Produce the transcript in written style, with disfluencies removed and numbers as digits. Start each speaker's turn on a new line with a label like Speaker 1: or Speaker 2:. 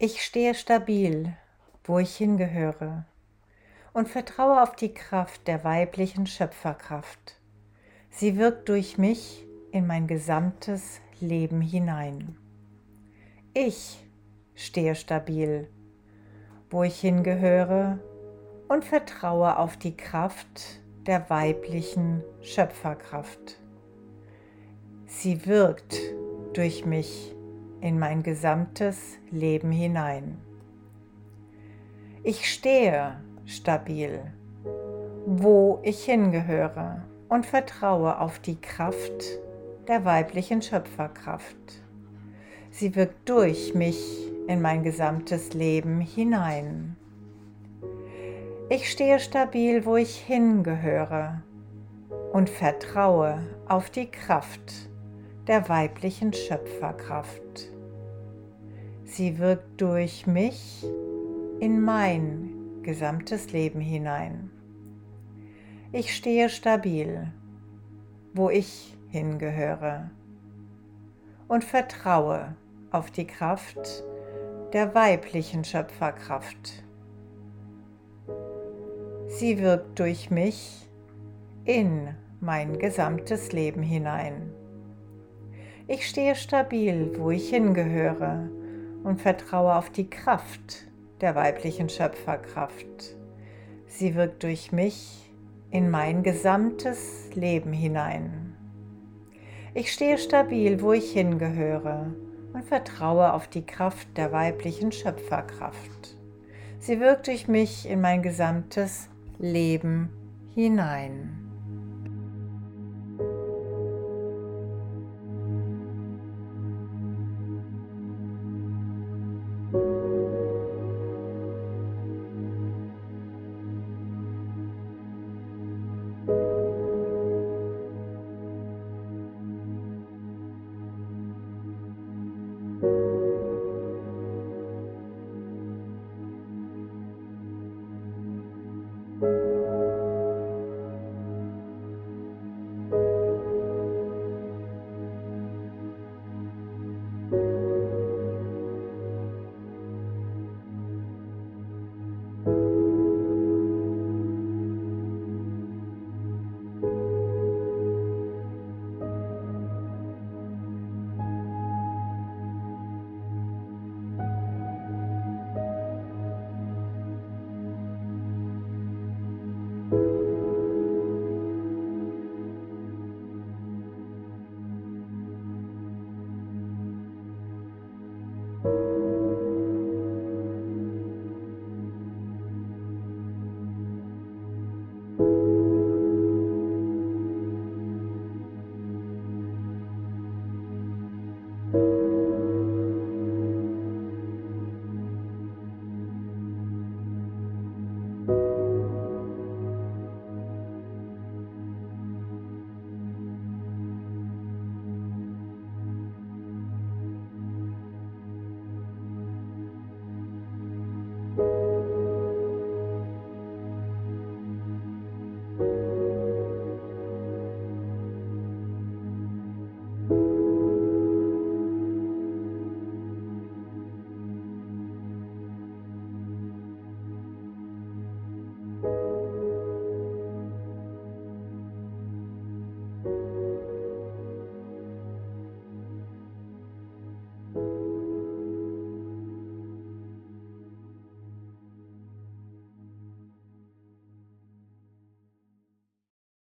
Speaker 1: Ich stehe stabil, wo ich hingehöre, und vertraue auf die Kraft der weiblichen Schöpferkraft. Sie wirkt durch mich in mein gesamtes Leben hinein. Ich stehe stabil, wo ich hingehöre, und vertraue auf die Kraft der weiblichen Schöpferkraft. Sie wirkt durch mich in mein gesamtes Leben hinein. Ich stehe stabil, wo ich hingehöre, und vertraue auf die Kraft der weiblichen Schöpferkraft. Sie wirkt durch mich in mein gesamtes Leben hinein. Ich stehe stabil, wo ich hingehöre, und vertraue auf die Kraft der weiblichen Schöpferkraft. Sie wirkt durch mich in mein gesamtes Leben hinein. Ich stehe stabil, wo ich hingehöre, und vertraue auf die Kraft der weiblichen Schöpferkraft. Sie wirkt durch mich in mein gesamtes Leben hinein. Ich stehe stabil, wo ich hingehöre, und vertraue auf die Kraft der weiblichen Schöpferkraft. Sie wirkt durch mich in mein gesamtes Leben hinein. Ich stehe stabil, wo ich hingehöre, und vertraue auf die Kraft der weiblichen Schöpferkraft. Sie wirkt durch mich in mein gesamtes Leben hinein.